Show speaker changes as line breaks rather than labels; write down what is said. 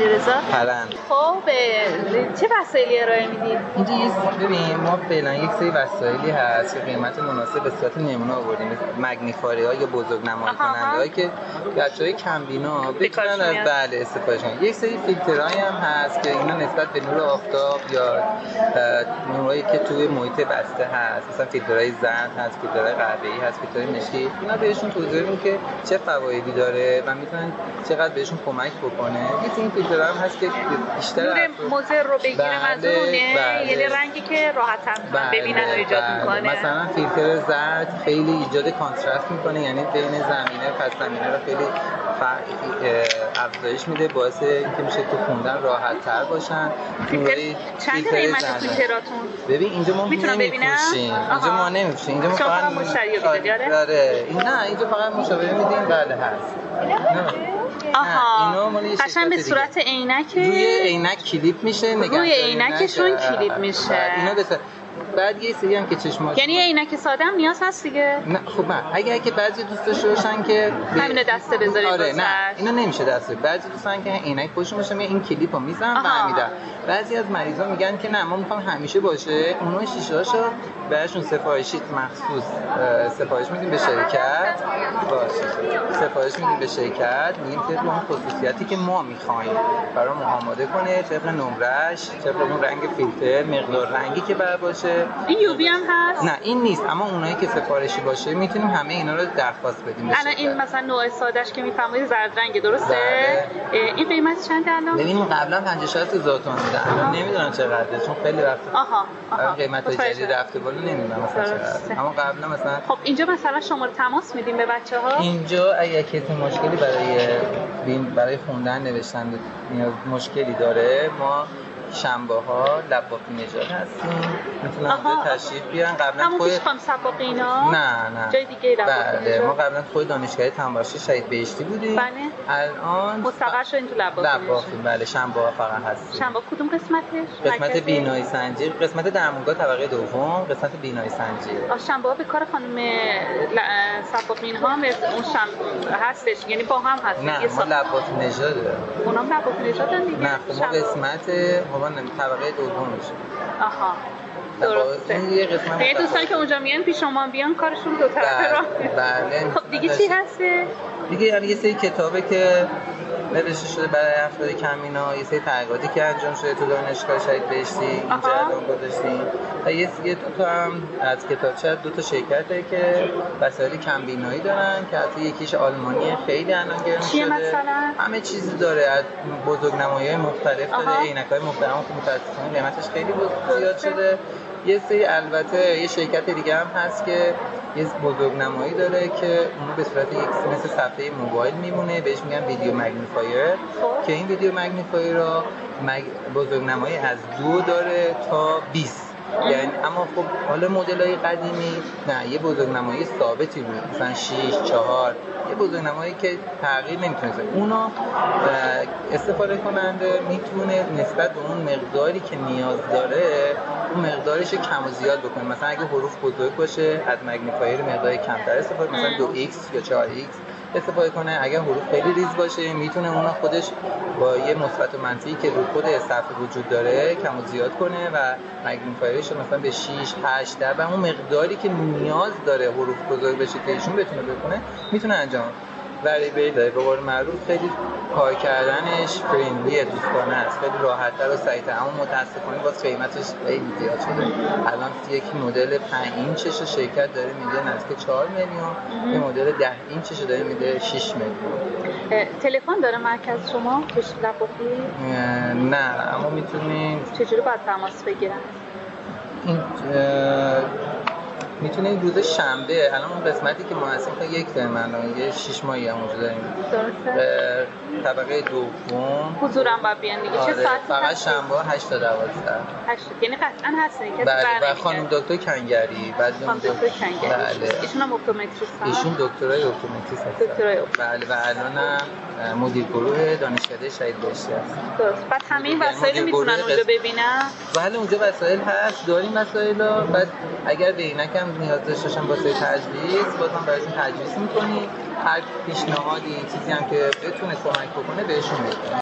علیرضا.
پلند.
خب چه وسایلی ارائه میدید؟
اینجا ببین ما فعلا یک سری وسایلی هست که قیمت مناسب به صورت نمونه آوردیم، مثل مگنیفایرها یا بزرگنمایی کننده‌هایی که بچه‌های کم‌بینا بتونن از استفاده کنن. یک سری فیلترایی هم هست که اینا نسبت به نور آفتاب یا نورایی که توی محیط بسته هست، مثلا فیلترهای زرد هست، فیلترهای قهوه‌ای هست، فیلترهای مشکی، اینا بهشون توضیح میدیم که چه فوایدی داره و میتونن چقدر بهشون کمک بکنه. یه سری فیلترها هم هست که بیشتر
نور مضر رو بگیره، منظورونه یعنی رنگی که راحت‌تر ببینن رو ایجاد میکنه.
مثلا فیلتر زرد خیلی ایجاد کانترست میکنه، یعنی بین زمینه پس زمینه رو خیلی افزایش میده، باعث اینکه میشه تو خوندن راحت تر باشن.
چند قیمت فیلتراتون؟
ببین اینجا ما نمی‌فروشیم، اینجا ما نمی‌فروشیم، اینجا ما فقط
مشتری رو میدید.
آره نه اینجا فقط مشاوره میدیم. بله هست.
آها قشنگ به صورت عینک
روی عینک کلیپ میشه،
روی عینکشون کلیپ میشه.
اینا بعد یه سری هم که چشماش
یعنی عینک ساده هم نیاز هست دیگه.
نه خب نه اگه بعضی دوست داشته باشن که
همین دسته بذارید.
آره نه اینا نمیشه دسته. بعضی دوستان که عینک پشت باشه میگن این کلیپو میزنن و میدن. بعضی از مریضا میگن که نه ما میخوام همیشه باشه، اونها شیشه‌هاشو بهشون سفارشی مخصوص سفارش میدیم به شرکت. باشه سفارش میدیم به شرکت، میگیم که اون خصوصیاتی که ما میخوایم برام آماده کنه، طبق نمرش، طبق اون رنگ فیلتر، مقدار رنگی که بر باشه.
این یووی هم هست؟
نه این نیست، اما اونایی که سفارشی باشه میتونیم همه اینا رو درخواست بدیم.
الان این مثلا نوع سادهش که میفهمید زرد رنگ درسته؟ این قیمت چند الان؟
ببین قبلا 50,000 تومان بوده، الان نمیدونم چقدره چون خیلی رفته. قیمت جدید رفته بالا، نمیدونم مثلا چقدره. اما قبلا مثلا
خب اینجا مثلا شماره تماس میدیم به بچه‌ها؟
اینجا اگه کسی مشکلی برای خوندن نوشتن مشکلی داره، ما شنبه‌ها لبافی نژاد هستیم، میتونن اونجا تشریف بیارن. قبلا
خود خانم سباقی اینا؟
نه
جای دیگه
بله ما قبلا خود دانشگاه تنباشی شهید بهشتی بودیم.
بله
الان
مستقر شدیم تو لبافی.
بله شنبه‌ها فقط هستیم.
شنبه کدوم قسمتش؟
قسمت بینایی سنجی، قسمت درمانگاه طبقه دوم، قسمت بینایی سنجی.
شنبه‌ها به کار خانم سباقی اینها هم اون شنبه هستش، یعنی با هم هست.
نه ما لبافی نژاده.
اونام لبافی نژادن دیگه.
نه ما قسمت طبقه دوم میشه.
آها درسته. یعنی دوستان که اونجا میان پیش شما بیان کارشون دو طرفه راه.
بله.
خب دیگه چی هسته؟
دیگه یه سری کتابه که نوشته شده برای افراد کم‌بینا، یه سری تحقیقاتی که انجام شده تو دانشگاه شهید بهشتی اینجا الان گذاشتیم. و یه دو تا هم از کتابچه دو تا شرکته که وسایل کم‌بینایی دارن که حتی یکیش آلمانی خیلی الان گرون شده.
مثلا
همه چیزی داره، از بزرگنمایی‌های مختلف داره، عینک‌های مختلف که متأسفانه قیمتش خیلی زیاد شده. یه سری البته یه شرکت دیگه هم هست که یه بزرگنمایی داره که اون به صورت یک مثل صفحه موبایل میمونه، بهش میگن ویدیو مگنیفایر که این ویدیو مگنیفایر را بزرگنمایی از 2 داره تا 20. یعنی اما خب حالا مدل‌های قدیمی نه یه بزرگنمایی ثابتی بود، مثلا 6 4 یه بزرگنمایی که تغییر نمیتونه کنه. اونا استفاده کننده میتونه نسبت به اون مقداری که نیاز داره اون مقدارش کم و زیاد بکنه. مثلا اگه حروف بزرگ باشه از مگنیفایر مقدار کمتر استفاده، مثلا 2x یا 4x استفاده کنه. اگر حروف خیلی ریز باشه میتونه اون خودش با یه مثبت و منفی که رو خود صفحه وجود داره کم و زیاد کنه و مگنیفایرش مثلا به 6 8 10 و اون مقداری که نیاز داره حروف بزرگ بشه که ایشون بتونه بکنه میتونه انجام وریبل داره. به قول معروف خیلی کار کردنش فرندلیه، دوستانه است، خیلی راحت‌تر و سریع‌تر. اما متأسفانه باز قیمتش خیلی زیاد شده. الان یکی مدل 5 اینچش شرکت داره میده نزدیک 4 میلیون، یه مدل 10 اینچش داره میده 6 میلیون.
تلفن داره مرکز شما کشت لبافی؟
نه اما میتونیم.
چجوری باید تماس بگیرن؟
میتونید روز شنبه، الان اون قسمتی که ما هستیم تا یک داریم، الان یه 6 ماهی هم اونجا داریم.
درسته.
طبقه دوم
حضورم باید بیان دیگه. چه ساعتی؟
فقط شنبه 8 تا 12.
8 یعنی قطعا هستین که
بله. و خانم دکتر کنگری،
خانم دکتر کنگری.
بله.
ایشون هم اپتومتریست.
ایشون دکترای اپتومتریست هستن.
دکترای
بله و الان مدیر گروه دانشکده شهید بهشتی هست.
درست. بعد همه این وسایل میتونن اونجا ببینن؟
بله اونجا وسایل هست، داریم وسایلا. بعد اگر به عینک هم نیاز داشته باشن واسه تجویز بازم براشون تجویز می‌کنیم. هر پیشنهادی چیزی هم که بتونه کمک بکنه بهشون میدیم.